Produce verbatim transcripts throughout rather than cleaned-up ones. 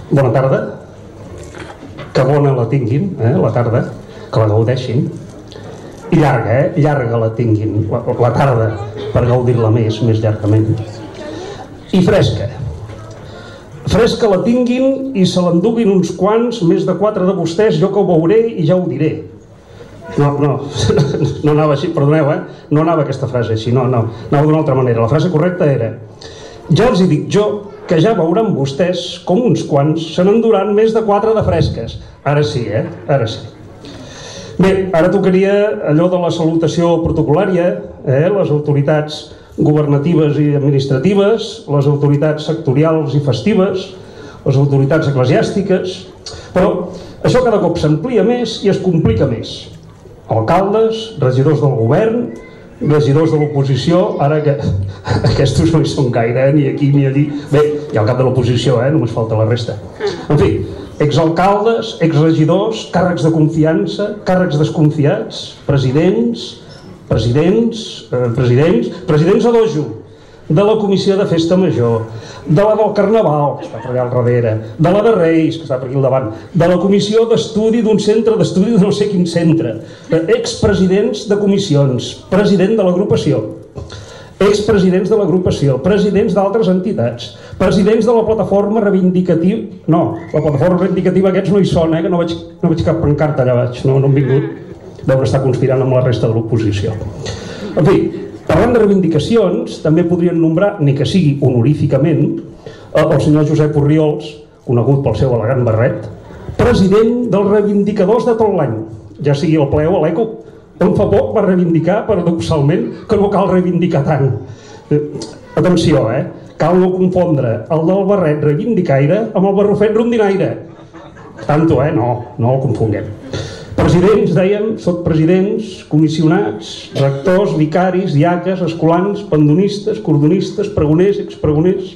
bona tarda, que bona la tinguin, eh, la tarda, que la gaudeixin, i llarga, eh, llarga la tinguin, la, la tarda, per gaudir-la més, més llargament, i fresca. Fresca la tinguin i se l'enduguin uns quants, més de quatre de vostès, jo que ho veuré i ja ho diré. No, no, no anava així, perdoneu, eh? No anava aquesta frase així, no, no, anava d'una altra manera. La frase correcta era: ja els hi dic jo que ja veuran vostès com uns quants se n'enduran més de quatre de fresques. Ara sí, eh? Ara sí. Bé, ara tocaria allò de la salutació protocolària, eh? Les autoritats governatives i administratives, les autoritats sectorials i festives, les autoritats eclesiàstiques, però això cada cop s'amplia més i es complica més. Alcaldes, regidors del govern, regidors de l'oposició, ara que aquests no hi són gaire, eh? Ni aquí ni allí. Bé, hi ha el cap de l'oposició, eh? Només falta la resta. En fi, exalcaldes, exregidors, càrrecs de confiança, càrrecs desconfiats, presidents, presidents, eh, presidents, presidents a dojo, de la comissió de festa major, de la del carnaval, que està per allà al darrere, de la de Reis, que està per aquí al davant, de la comissió d'estudi d'un centre d'estudi de no sé quin centre, expresidents de comissions, president de l'agrupació, expresidents de l'agrupació, presidents d'altres entitats, presidents de la plataforma reivindicativa... No, la plataforma reivindicativa aquests no hi són, eh, que no veig, no veig cap pancarta allà baix, no, no han vingut, deuen estar conspirant amb la resta de l'oposició. En fi, parlant de reivindicacions, també podrien nombrar, ni que sigui honoríficament, el senyor Josep Orriols, conegut pel seu elegant barret, president dels reivindicadors de tot l'any, ja sigui el ple o l'eco, on fa poc va reivindicar, paradoxalment, que no cal reivindicar tant. Atenció, eh? Cal no confondre el del barret reivindicaire amb el barrufet rondinaire. Tanto, eh? No, no el confonguem. Presidents, dèiem, sotpresidents, comissionats, rectors, vicaris, diaques, escolans, pandonistes, cordonistes, pregoners, expregoners.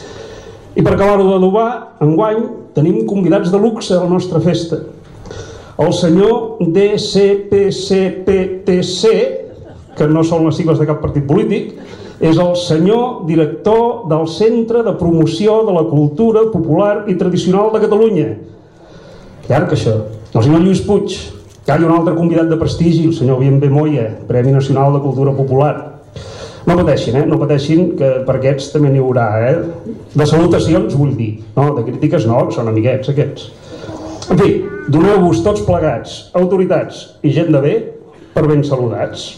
I per acabar-ho d'adobar, enguany tenim convidats de luxe a la nostra festa. El senyor D C P C P T C, que no són les sigles de cap partit polític, és el senyor director del Centre de Promoció de la Cultura Popular i Tradicional de Catalunya. Llarg, això. El senyor Lluís Puig. Hi ha un altre convidat de prestigi, el senyor Bienve Moya, Premi Nacional de Cultura Popular. No pateixin, eh? No pateixin, que per aquests també n'hi haurà, eh? De salutacions vull dir, no? De crítiques no, que són amiguets aquests. En fi, doneu-vos tots plegats, autoritats i gent de bé, per ben saludats.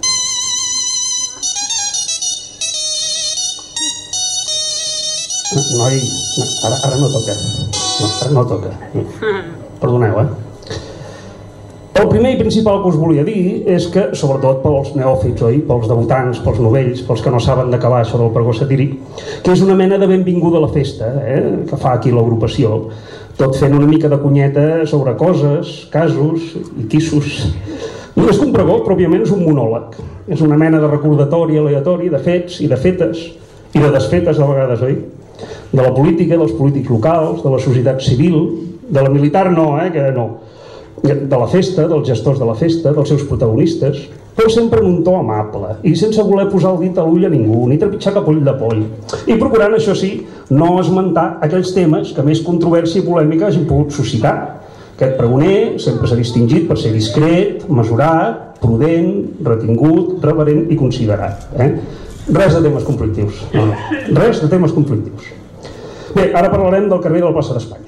Noi, ara, ara no toca. No, ara no toca. Perdoneu, eh? El primer i principal que us volia dir és que, sobretot pels neòfits, oi? Pels debutants, pels novells, pels que no saben d'acabar això del pregó satíric, que és una mena de benvinguda a la festa, eh? Que fa aquí l'agrupació, tot fent una mica de cunyeta sobre coses, casos i quissos. No és que un pregó, pròpiament és un monòleg. És una mena de recordatori aleatori de fets i de fetes, i de desfetes de vegades, oi? De la política, dels polítics locals, de la societat civil, de la militar no, eh? Que no. De la festa, dels gestors de la festa, dels seus protagonistes, però sempre en un to amable i sense voler posar el dit a l'ull a ningú, ni trepitjar cap ull de poll, i procurant, això sí, no esmentar aquells temes que més controvèrsia i polèmica hagin pogut suscitar. Aquest pregoner sempre s'ha distingit per ser discret, mesurat, prudent, retingut, reverent i considerat. Eh? Res de temes conflictius, no, no. Res de temes conflictius. Bé, ara parlarem del carrer de la plaça d'Espanya.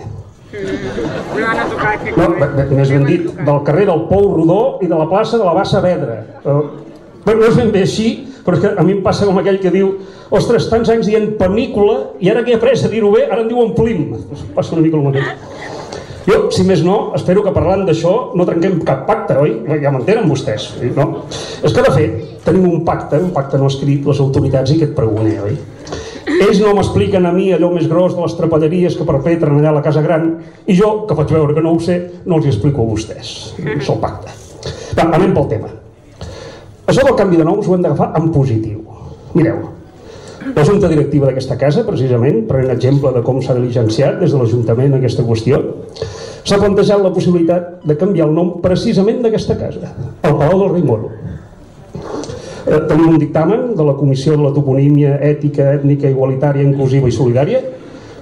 No, més ben dit, del carrer del Pou Rodó i de la plaça de la Bassa Vedra. Però no és ben bé així, però és que a mi em passa com aquell que diu: ostres, tants anys dient pel·lícula i ara que he après a dir-ho bé, ara en diuen plim. Passa una mica el mateix. Jo, si més no, espero que parlant d'això no trenquem cap pacte, oi? Ja m'entenen vostès, no? És que de fet tenim un pacte, un pacte no escrit, les autoritats i aquest pregoner, oi? Ells no m'expliquen a mi allò més gros de les trapelleries que perpetren allà a la Casa Gran i jo, que faig veure que no ho sé, no els hi explico a vostès. És el pacte. Va, anem pel tema. Això del canvi de noms ho hem d'agafar en positiu. Mireu, la junta directiva d'aquesta casa, precisament, prenent exemple de com s'ha diligenciat des de l'Ajuntament aquesta qüestió, s'ha plantejat la possibilitat de canviar el nom precisament d'aquesta casa, el Palau del Rei Moro. Tenim un dictamen de la Comissió de la Toponímia Ètica, Ètnica, Igualitària, Inclusiva i Solidària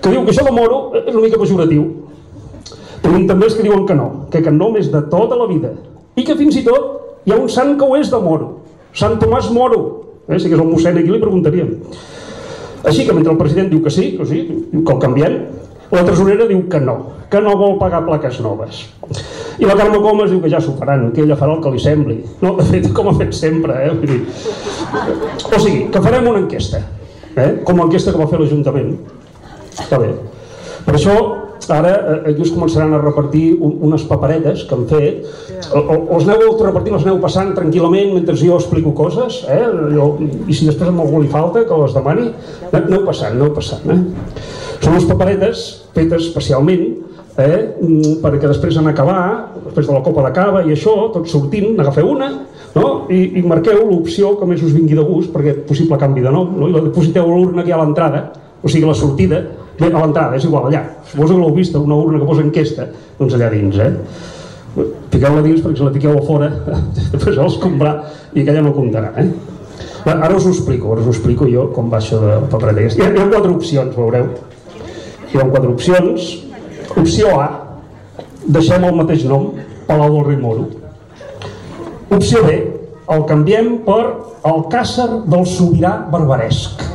que diu que això de moro és una mica pejoratiu. Tenim també els que diuen que no, que aquest nom és de tota la vida, i que fins i tot hi ha un sant que ho és de moro, Sant Tomàs Moro. Eh? Si que és el mossèn aquí li preguntaríem. Així que mentre el president diu que sí, que sí, que el canviem, la tresorera diu que no, que no vol pagar plaques noves. I la Carme Comas diu que ja s'ho faran, que ella farà el que li sembli. No, de fet, com ha fet sempre, eh? Vull dir... O sigui, que farem una enquesta, eh? Com l'enquesta que va fer l'Ajuntament. Està bé. Per això, ara, aquí us començaran a repartir unes paperetes que han fet. O els aneu repartint, les aneu passant tranquil·lament mentre jo explico coses, eh? I si després a algú li falta, que les demani, aneu passant, aneu passant, eh? Són unes paperetes fetes especialment eh? perquè després en acabar, després de la copa de cava i això, tot sortint, n'agafeu una, no? I, i marqueu l'opció que més us vingui de gust per aquest possible canvi de nom, no? I la depositeu a l'urna aquí a l'entrada, o sigui, la sortida, bé, a l'entrada, és igual, allà. Suposo que l'heu vist, una urna que posa enquesta, doncs allà dins, eh? Piqueu-la dins, perquè si la piqueu a fora, després heu d'escombrar i aquella no comptarà, eh? Ara us ho explico, ara us ho explico jo com va això de paperetes. Hi ha, hi ha quatre opcions, veureu. Hi ha quatre opcions. Opció A, deixem el mateix nom, Palau del Rei Moro. Opció B, el canviem per Alcàsser del Sobirà Barbaresc.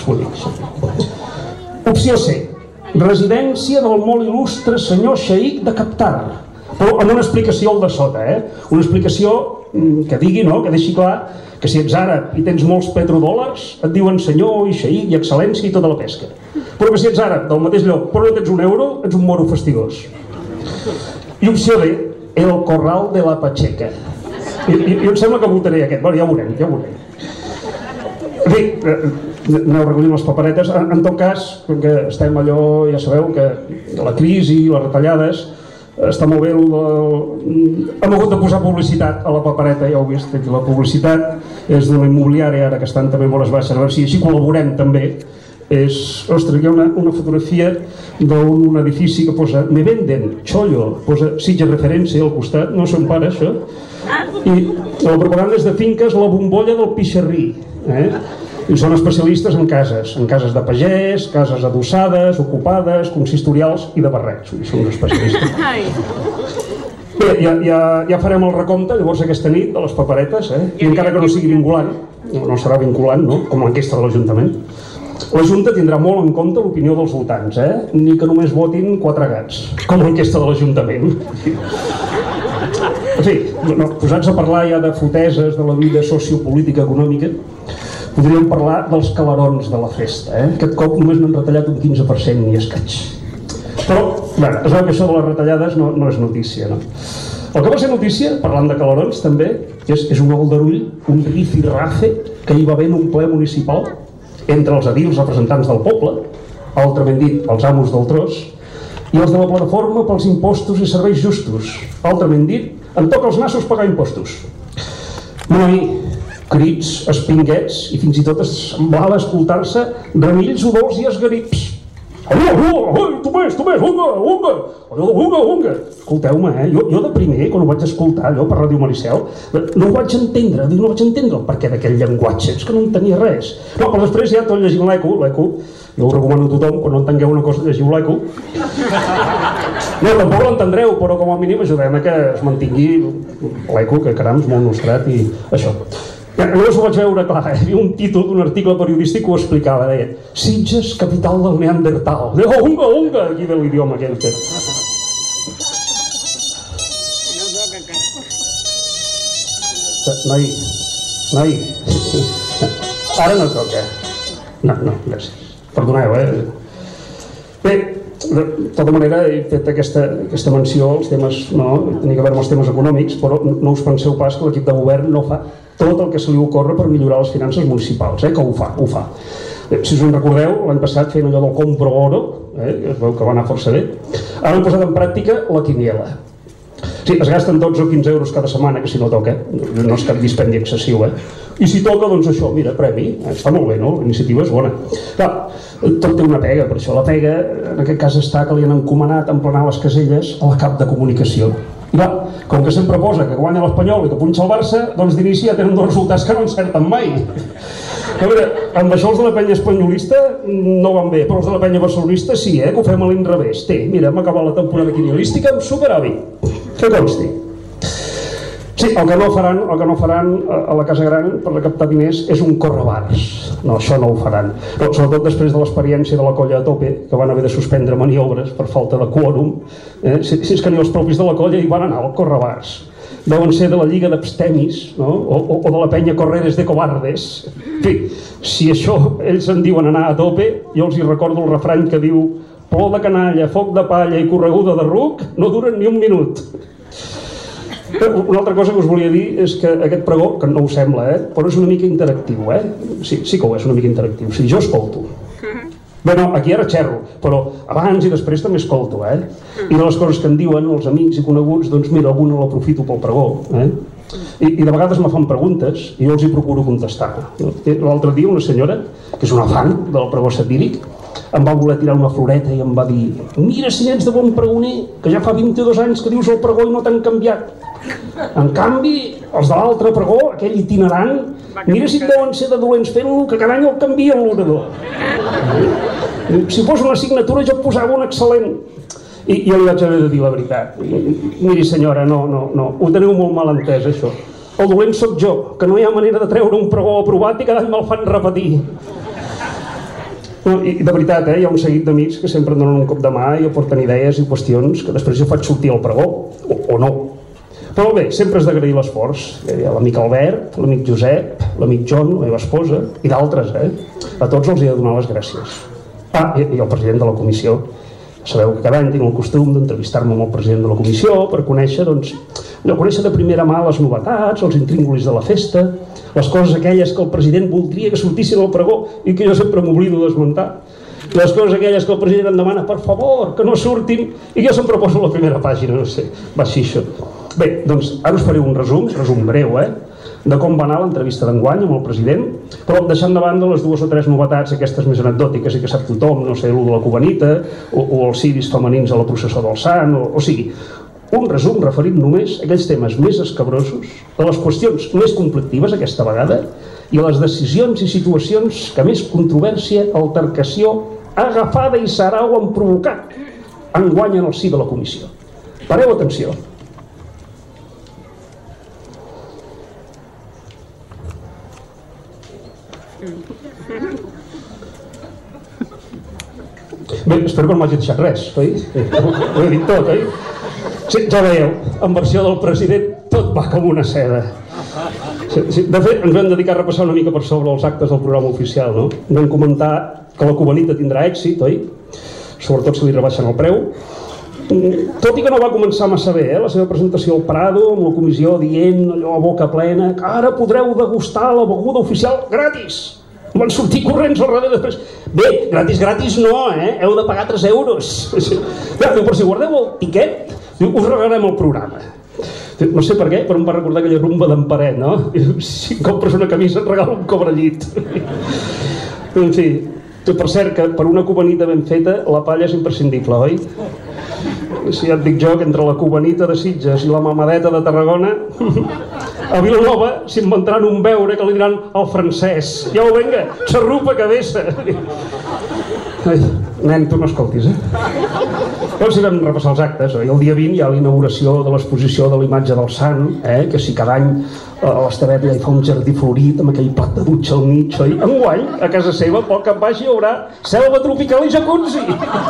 Opció C, residència del molt il·lustre senyor Xeic de Captar, però amb una explicació al de sota, eh? Una explicació que digui, no?, que deixi clar que si ets àrab i tens molts petrodòlars et diuen senyor i xeic i excel·lència i tota la pesca, però que si ets àrab del mateix lloc però no tens un euro, ets un moro fastigós. I opció D, el corral de la Pacheca. I, i, i em sembla que votaré aquest. Bueno, ja ho veurem, ja ho veurem. En fi, aneu recollint les paperetes. En, en tot cas, que estem allò, ja sabeu que la crisi, les retallades, està molt bé el de... hem hagut de posar publicitat a la papereta, ja ho heu vist, la publicitat és d'una immobiliària ara que estan també molt baixes, a veure si així col·laborem també. És, ostres, hi ha una, una fotografia d'un edifici que posa me venden, chollo, posa Sitges referència al costat, no sé on para això, i la propaganda és de finques La Bombolla del Pixerrí, eh? I són especialistes en cases, en cases de pagès, cases adossades, ocupades, consistorials i de barrets. Són especialistes. Bé, ja, ja, ja farem el recompte llavors aquesta nit de les paperetes, eh? I encara que no sigui vinculant, no, no serà vinculant, no? Com l'enquesta de l'Ajuntament, la Junta tindrà molt en compte l'opinió dels votants, eh? Ni que només votin quatre gats, com l'enquesta de l'Ajuntament. En fi, no, posats a parlar ja de foteses de la vida sociopolítica econòmica, podríem parlar dels calarons de la festa, eh? Aquest cop només n'han retallat un quinze per cent i escaig. Però, bé, es veu que això de les retallades no, no és notícia, no? El que va ser notícia, parlant de calarons també, és, és un aldarull, un rifirrafe que hi va haver en un ple municipal entre els edils representants del poble, altrament dit, els amos del tros, i els de la plataforma pels impostos i serveis justos, altrament dit, em toca els nassos pagar impostos. Noi, crits, espinguets, i fins i tot semblava escoltar-se remills udols i esgarips. Allò, allò, allò, Tomàs, Tomàs, unga, unga, allò, unga, unga. Escolteu-me, eh? Jo, jo de primer, quan ho vaig escoltar, allò per Ràdio Maricel, no ho vaig entendre, no vaig entendre el perquè d'aquell llenguatge, és que no entenia res. No, però després ja tot llegint l'eco, l'eco, jo ho recomano a tothom, quan no entengueu una cosa, llegiu l'eco. No, tampoc l'entendreu, però com a mínim ajudem a que es mantingui l'eco, que caram, és molt nostrat i això. Llavors ho vaig veure clar, hi havia un títol d'un article periodístic que ho explicava, deia Sitges, capital del Neandertal. Oh, unga, unga, aquí ve l'idioma aquell que... Noi, noi, ara no toca. No, no, gràcies. Perdoneu, eh? Bé, de tota manera he fet aquesta, aquesta menció als temes, no, tenia que veure amb els temes econòmics, però no us penseu pas que l'equip de govern no fa tot el que se li ocorre per millorar les finances municipals, eh, que ho fa, ho fa. Si us en recordeu, l'any passat feien allò del compro oro, eh, es veu que va anar força bé, ara han posat en pràctica la quiniela. Sí, es gasten dotze o quinze euros cada setmana, que si no toca, no és cap dispendi excessiu, eh? I si toca, doncs això, mira, premi, eh? Està molt bé, no? La iniciativa és bona. Clar, tot té una pega, per això la pega, en aquest cas està que li han encomanat emplenar les caselles a la cap de comunicació. I va, com que sempre posa que guanya l'Espanyol i que punxa el Barça, doncs d'inici ja tenen dos resultats que no encerten mai. A veure, amb això els de la penya espanyolista no van bé, però els de la penya barcelonista sí, eh, que ho fem a l'inrevés. Té, mira, hem acabat la temporada quinielística amb superàvit. Que consti. Sí, el que no faran, el que no faran a la Casa Gran per recaptar diners és un correbars. No, això no ho faran. Però, sobretot després de l'experiència de la colla a tope, que van haver de suspendre maniobres per falta de quòrum, eh? si, si és que ni els propis de la colla hi van anar al correbars. Deuen ser de la Lliga d'Abstemis, no? o, o, o de la penya Correres de Cobardes. En fi, si això ells en diuen anar a tope, jo els hi recordo el refrany que diu plor de canalla, foc de palla i correguda de ruc no duren ni un minut. Una altra cosa que us volia dir és que aquest pregó, que no ho sembla, eh, però és una mica interactiu, eh? Sí, sí que ho és una mica interactiu. O sigui, jo escolto. Bé, no, aquí ara xerro, però abans i després també escolto, eh? I de les coses que em diuen els amics i coneguts, doncs mira, alguna l'aprofito pel pregó, eh? I, i de vegades me fan preguntes i jo els hi procuro contestar. L'altre dia una senyora, que és una fan del pregó satíric, em va voler tirar una floreta i em va dir mira si ets de bon pregoner, que ja fa vint-i-dos anys que dius el pregó i no t'han canviat. En canvi, els de l'altre pregó, aquell itinerant, mira si deuen ser de dolents fent-lo, que cada any el canvien l'orador. Si fos una assignatura jo posava un excel·lent. I jo li vaig haver de dir la veritat. Miri senyora, no, no, no, ho teniu molt mal entès això. El dolent sóc jo, que no hi ha manera de treure un pregó aprovat i cada any me'l fan repetir. I de veritat, eh, hi ha un seguit d'amics que sempre em donen un cop de mà i aporten idees i qüestions que després jo faig sortir al pregó, o, o no. Però bé, sempre has d'agrair l'esforç. L'amic Albert, l'amic Josep, l'amic John, la meva esposa, i d'altres, eh? A tots els he de donar les gràcies. Ah, i el president de la comissió. Sabeu que cada any tinc el costum d'entrevistar-me amb el president de la comissió per conèixer, doncs, no, conèixer de primera mà les novetats, els intríngulis de la festa, les coses aquelles que el president voldria que sortissin al pregó i que jo sempre m'oblido d'esmentar. I les coses aquelles que el president em demana, per favor, que no surtin, i jo sempre poso la primera pàgina, no sé, va així això. Bé, doncs ara us faré un resum, resum breu, eh, de com va anar l'entrevista d'enguany amb el president, però deixant de banda les dues o tres novetats, aquestes més anecdòtiques i que sap tothom, no sé, l'u de la cubanita, o, o els ciris femenins a la processó del Sant, o, o sigui, un resum referit només a aquells temes més escabrosos, a les qüestions més conflictives aquesta vegada, i a les decisions i situacions que més controvèrsia, altercació, agafada i sarau han provocat enguany en el si de la comissió. Pareu atenció. Bé, espero que no m'hagi deixat res, oi? Ho he dit tot, oi? Sí, ja veieu, en versió del president tot va com una seda. Sí, sí. De fet, ens vam dedicar a repassar una mica per sobre els actes del programa oficial, no? Vam comentar que la cubanita tindrà èxit, oi? Sobretot si li rebaixen el preu. Tot i que no va començar massa bé, eh? La seva presentació al Prado, amb la comissió dient allò a boca plena que ara podreu degustar la beguda oficial gratis. Van sortir corrents al darrere després. Bé, gratis, gratis no, eh? Heu de pagar tres euros. Però si guardeu el tiquet, us regalarem el programa. No sé per què, però em va recordar aquella rumba d'en Paret, no? Si compres una camisa et regala un cobrellit. En fi, per cert que per una cubanita ben feta la palla és imprescindible, oi? Si ja et dic jo que entre la cubanita de Sitges i la mamadeta de Tarragona a Vilanova s'inventaran un beure que li diran al francès. Ja ho venga, xarrupa cabeza. Ai, nen, tu no escoltis, eh? Doncs vam repassar els actes, oi? El dia vint hi ha l'inauguració de l'exposició de la imatge del sant, eh? Que si cada any a l'Estavet ja hi fa un jardí florit amb aquell plat de dutxa al mig, oi? Enguany, a casa seva, poc que baix hi haurà selva tropical i jacuzzi.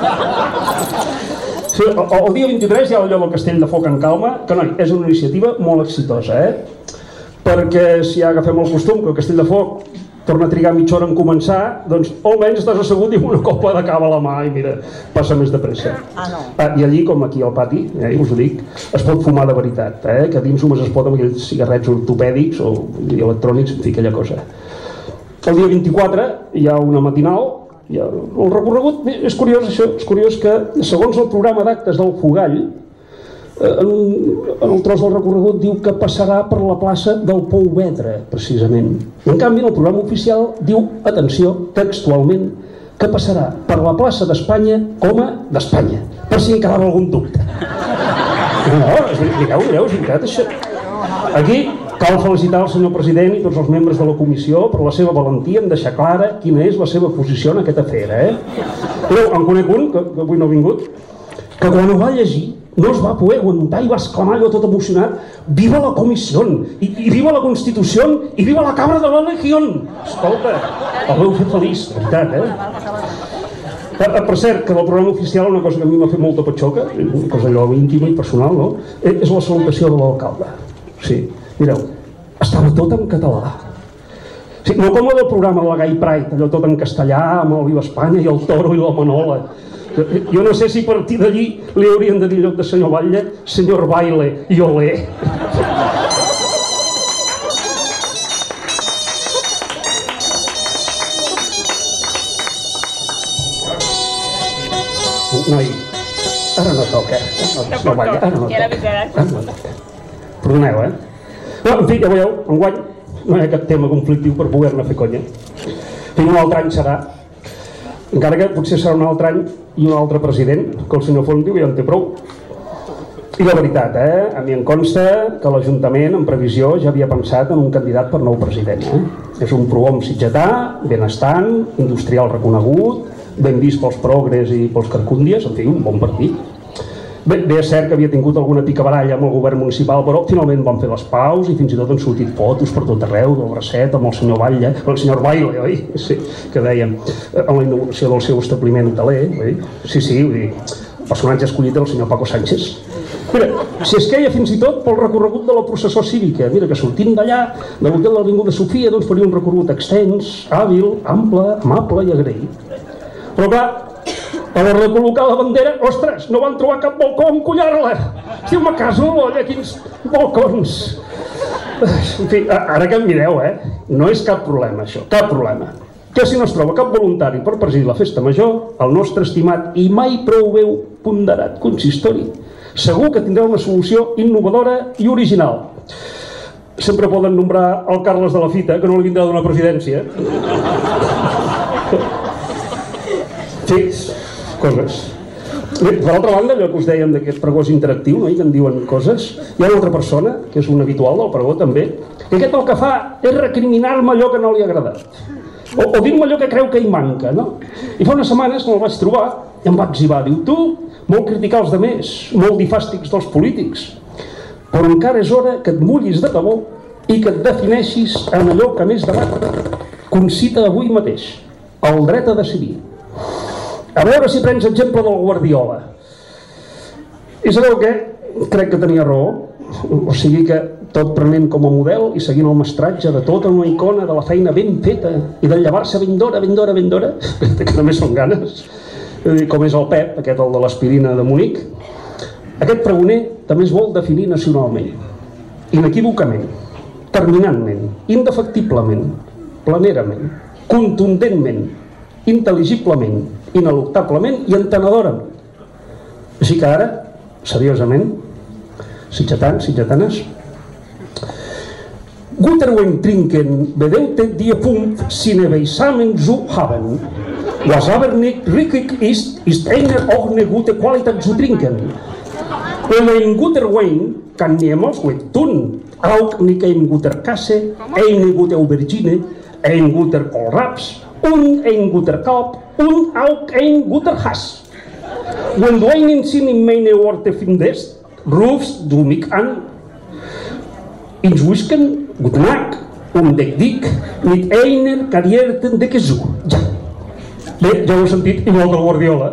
Sí, el dia vint-i-tres hi ha allò del Castell de Foc en Calma, que noi, és una iniciativa molt exitosa, eh? Perquè si ja agafem el costum que el Castell de Foc torna a trigar mitja hora en començar, doncs almenys estàs assegut i amb una copa de cava a la mà i mira, passa més de pressa. Ah, no. Ah, i allí, com aquí al pati, eh, us ho dic, es pot fumar de veritat, eh? Que dins només es pot amb aquells cigarrets ortopèdics o electrònics, en fi, aquella cosa. El dia vint-i-quatre hi ha una matinal. Ja, el recorregut, és curiós això, és curiós que segons el programa d'actes del Fogall, en, en el tros del recorregut diu que passarà per la plaça del Pou Vedre, precisament. En canvi, en el programa oficial diu, atenció, textualment, que passarà per la plaça d'Espanya com a d'Espanya, per si en quedava algun dubte. No, mireu, mireu, és veritat, això. Aquí cal felicitar el senyor president i tots els membres de la comissió per la seva valentia en deixar clara quina és la seva posició en aquest afer, eh? Però en conec un, que, que avui no ha vingut, que quan ho va llegir no es va poder aguantar i va exclamar allò tot emocionat: viva la comissió, i, i viva la Constitució, i viva la Cabra de la Legión. Escolta, el vau fer feliç, de veritat, eh? Per, per cert, que del programa oficial una cosa que a mi m'ha fet molta patxoca, una cosa allò íntima i personal, no? És la salutació de l'alcalde. Sí, mireu, estava tot en català. Sí, no com la del programa de la Gai Pride, allò tot en castellà, amb el Viva Espanya i el Toro i la Manola. Jo no sé si a partir d'allí li haurien de dir en lloc de senyor Batlle, senyor Baile i Olé. Noi, ara no toca. No, no, Batlle, ara no toca. Ara no toca. Perdoneu, eh? No, en fi, ja veieu, enguany no hi ha cap tema conflictiu per poder-ne fer conya. I un altre any serà, encara que potser serà un altre any i un altre president, que el senyor Font diu ja en té prou. I la veritat, eh? A mi em consta que l'Ajuntament, en previsió, ja havia pensat en un candidat per nou president. Eh? És un prohom sitgetà, benestant, industrial reconegut, ben vist pels progres i pels carcúndies, en fi, un bon partit. Bé, bé, és cert que havia tingut alguna picabaralla amb el govern municipal, però finalment van fer les paus i fins i tot han sortit fotos per tot arreu del bracet amb el senyor Batlle, el senyor Baile, oi? Sí, que dèiem, en la inauguració del seu establiment hoteler, oi? Sí, sí, vull dir, el personatge escollit del senyor Paco Sánchez. Mira, si es queia fins i tot pel recorregut de la processó cívica, mira que sortint d'allà, de l'hotel de l'Avinguda Sofia, doncs faria un recorregut extens, hàbil, ample, amable i agraït. Però clar, a l'hora de col·locar la bandera, ostres, no van trobar cap balcó on collar-la. Estiu, me caso en l'olla, quins balcons. En fi, ara que em mireu, eh? No és cap problema, això, cap problema. Que si no es troba cap voluntari per presidir la festa major, el nostre estimat i mai prou veu ponderat consistori segur que tindrà una solució innovadora i original. Sempre poden nombrar el Carles de la Fita, que no li vindrà d'una presidència. Sí, coses. Bé, per altra banda, allò que us dèiem d'aquest pregó interactiu, no? I que en diuen coses, hi ha una altra persona, que és un habitual del pregó també, que aquest el que fa és recriminar-me allò que no li ha agradat. O, o dir-me allò que creu que hi manca, no? I fa unes setmanes, quan el vaig trobar, i em va exhibar, diu, tu, molt criticar els demés, molt dir fàstics dels polítics, però encara és hora que et mullis de debò i que et defineixis en allò que més debat concita avui mateix, el dret a decidir. A veure si prens exemple del Guardiola. I sabeu què? Crec que tenia raó. O sigui que tot prenent com a model i seguint el mestratge de tota una icona de la feina ben feta i de llevar-se ben d'hora, ben d'hora, ben d'hora, que només són ganes, com és el Pep, aquest el de l'aspirina de Munic, aquest pregoner també es vol definir nacionalment, inequívocament, terminantment, indefectiblement, planerament, contundentment, intel·ligiblement, ineluctablement i entenedorament. Així que ara, seriosament, sitgetans, sitgetanes, Guterwein trinken bedeutet die Punkt sine Beisamen zu haben. Was aber nicht richtig ist, ist eine auch eine gute Qualität zu trinken. Und ein guter Wein kann niemals gut tun. Auch nicht ein guter Kasse, eine gute Aubergine, ein guter Kohlraps und ein guter Kalb und auch ein guter Hass. Wenn du einen Sinn in meine Worte findest, rufst du mich an. Ins Whisken, guten Tag, und dich dic mit einer karierten de Gesù. Ja. Bé, ja ho heu sentit, igual del Guardiola.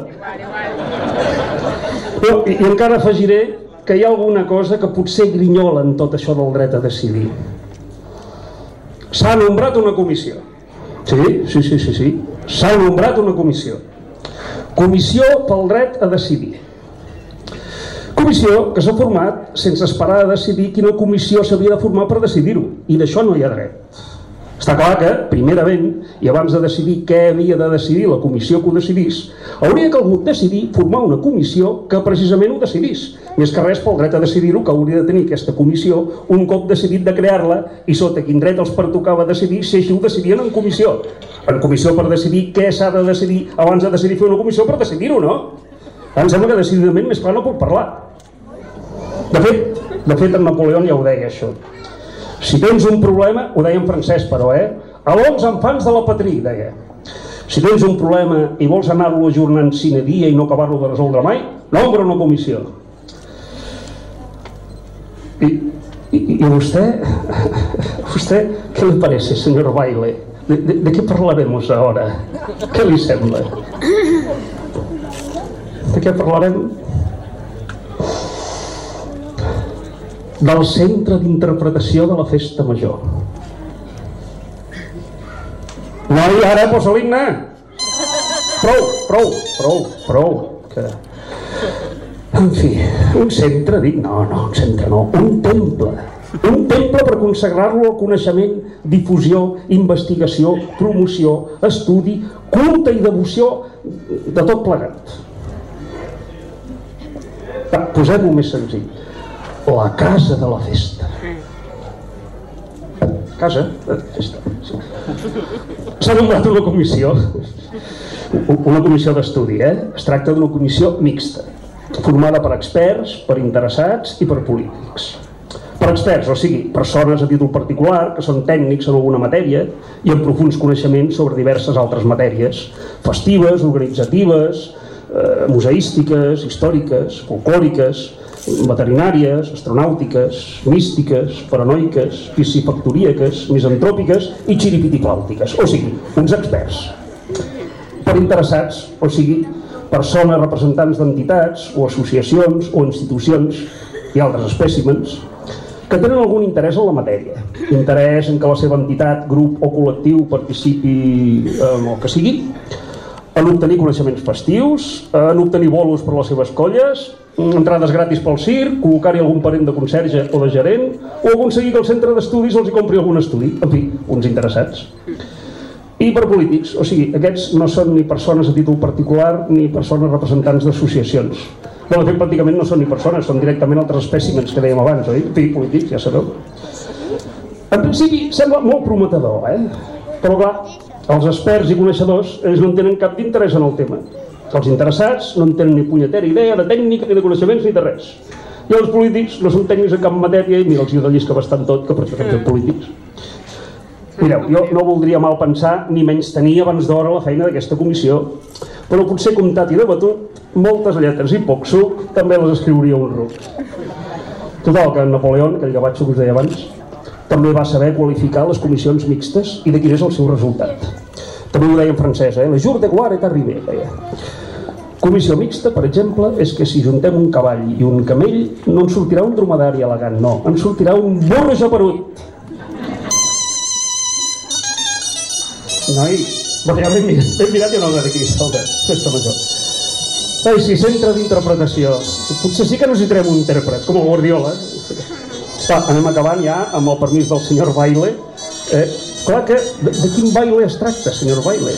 Però, i, I encara afegiré que hi ha alguna cosa que potser grinyola en tot això del dret a decidir. S'ha nombrat una comissió. Sí, sí, sí, sí, sí. S'ha nombrat una comissió. Comissió pel dret a decidir. Comissió que s'ha format sense esperar a decidir quina comissió s'havia de formar per decidir-ho. I d'això no hi ha dret. Està clar que, primerament, i abans de decidir què havia de decidir la comissió que ho decidís, hauria calgut decidir formar una comissió que precisament ho decidís. Més que res pel dret a decidir-ho que hauria de tenir aquesta comissió un cop decidit de crear-la i sota quin dret els pertocava decidir si així ho decidien en comissió. En comissió per decidir què s'ha de decidir abans de decidir fer una comissió per decidir-ho, no? Em sembla que decididament més clar no puc parlar. De fet, de fet, en Napoleó ja ho deia, això. Si tens un problema, ho deia en francès, però, eh? Allons enfants de la patrie, deia. Si tens un problema i vols anar-lo ajornant sine dia i no acabar-lo de resoldre mai, nombra una comissió. I, i, i vostè, vostè, què li parece, senyor Baile? De, de, de què parlaremos ahora? Què li sembla? De què parlarem? Del centre d'interpretació de la festa major. No, i ara posa l'himne. Prou, prou, prou, prou. Que... En fi, un centre, dic, no, no, un centre no, un temple. Un temple per consagrar-lo al coneixement, difusió, investigació, promoció, estudi, culte i devoció, de tot plegat. Va, posem-ho més senzill. La casa de la festa. Casa? S'ha nombrat una comissió, una comissió d'estudi, eh? Es tracta d'una comissió mixta, formada per experts, per interessats i per polítics. Per experts, o sigui, persones a títol particular, que són tècnics en alguna matèria i amb profuns coneixements sobre diverses altres matèries, festives, organitzatives, eh, museístiques, històriques, folclòriques, veterinàries, astronàutiques, místiques, paranoiques, piscifactoríaques, misantròpiques i xiripitiflàutiques, o sigui, uns experts. Per interessats, o sigui, persones representants d'entitats o associacions o institucions i altres espècimens que tenen algun interès en la matèria, interès en que la seva entitat, grup o col·lectiu participi en el que sigui, en obtenir coneixements festius, en obtenir bolos per les seves colles, entrades gratis pel circ, col·locar-hi algun parent de conserge o de gerent, o aconseguir que el centre d'estudis els hi compri algun estudi. En fi, uns interessats. I per polítics, o sigui, aquests no són ni persones a títol particular ni persones representants d'associacions. Bueno, de fet, pràcticament no són ni persones, són directament altres espècimens que dèiem abans, oi? En fi, polítics, ja sabeu. En principi, sembla molt prometedor, eh? Però clar, els experts i coneixedors, ells no en tenen cap d'interès en el tema. Els interessats no en tenen ni punyetera idea de tècnica, ni de coneixements, ni de res. I els polítics no són tècnics en cap matèria i mira, els hi rellisca bastant tot, que per què fem polítics. Mireu, jo no voldria mal pensar ni menys tenir abans d'hora la feina d'aquesta comissió, però potser comptat i debatut, moltes lletres i poc suc, també les escriuria un ruc. Total, que en Napoleó, aquell gavatxo que us deia abans, també va saber qualificar les comissions mixtes i de quin és el seu resultat. També ho deia en francès, eh? Le jour de gloire est arrivé, deia. Comissió mixta, per exemple, és que si juntem un cavall i un camell, no en sortirà un dromedari elegant, no, en sortirà un burro japerut. Noi, bueno, ja m'he mirat, m'he mirat i no m'he dit escolta, festa major. Ai, sí, centre d'interpretació. Potser sí que necessitarem un intèrpret, com el Guardiola. Va, anem acabant ja, amb el permís del senyor Baile. Eh, clar que, de, de quin baile es tracta, senyor Baile?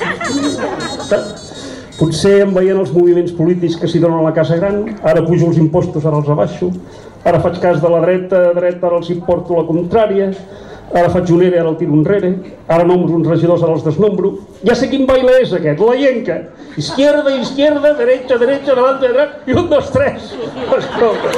Potser em veient els moviments polítics que s'hi donen a la Casa Gran, ara pujo els impostos, ara els abaixo, ara faig cas de la dreta, dreta, ara els importo la contrària, ara faig un ere, ara el tiro enrere, ara nombro uns regidors, ara els desnombro. Ja sé quin baile és aquest, la llenca. Izquierda, izquierda, derecha, derecha, delante, delante, i un, dos, tres. Escolta.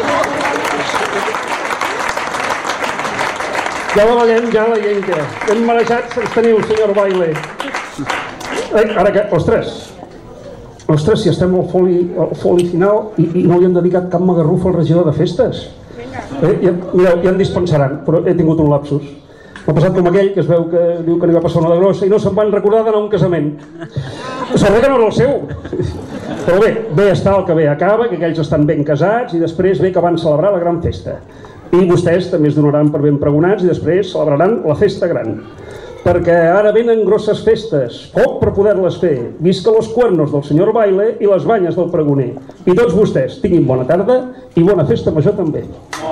Ja la ballem, ja la llenca. Ben marejats ens teniu, senyor Baile. Eh, ara que, ostres, ostres, si estem al foli, al foli final i, i no li han dedicat cap magarruf al regidor de festes. Eh, ja, mireu, ja en dispensaran, però he tingut un lapsus. M'ha passat com aquell que es veu que diu que n'hi va passar una de grossa i no se'n van recordar d'anar a un casament. Sembla que no era el seu. Però bé, bé està el que bé acaba, que aquells estan ben casats i després bé que van celebrar la gran festa. I vostès també es donaran per ben pregonats i després celebraran la festa gran. Perquè ara venen grosses festes, poc per poder-les fer. Visca los cuernos del senyor Baile i les banyes del pregoner. I tots vostès tinguin bona tarda i bona festa major també.